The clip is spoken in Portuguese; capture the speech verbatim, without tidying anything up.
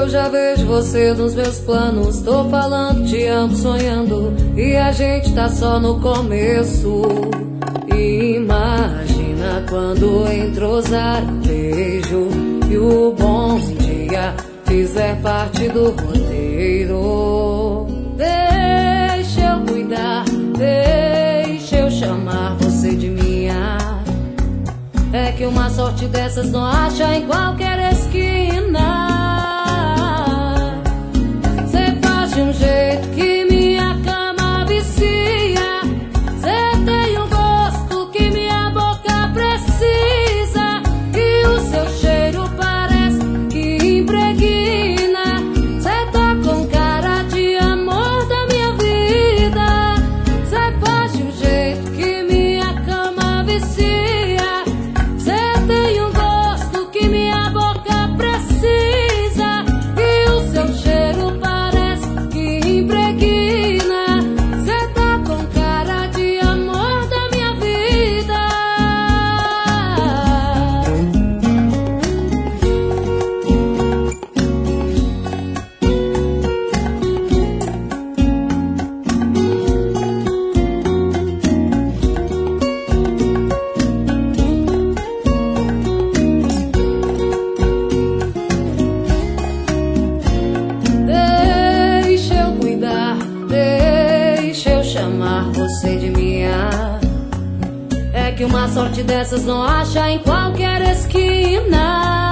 eu já vejo você nos meus planos. Tô falando, te amo, sonhando, e a gente tá só no começo. Imagina quando entrosar o beijo e o bom dia fizer parte do roteiro. Deixa eu cuidar, deixa eu chamar você de minha. É que uma sorte dessas não acha em qualquer esquina. Cê faz de um jeito que minha cama vicia. Cê tem um gosto que minha boca precisa. E o seu cheiro parece que impregna. Cê tá com cara de amor da minha vida. Cê faz de um jeito que minha cama vicia. Você de minha. É que uma sorte dessas não acha em qualquer esquina.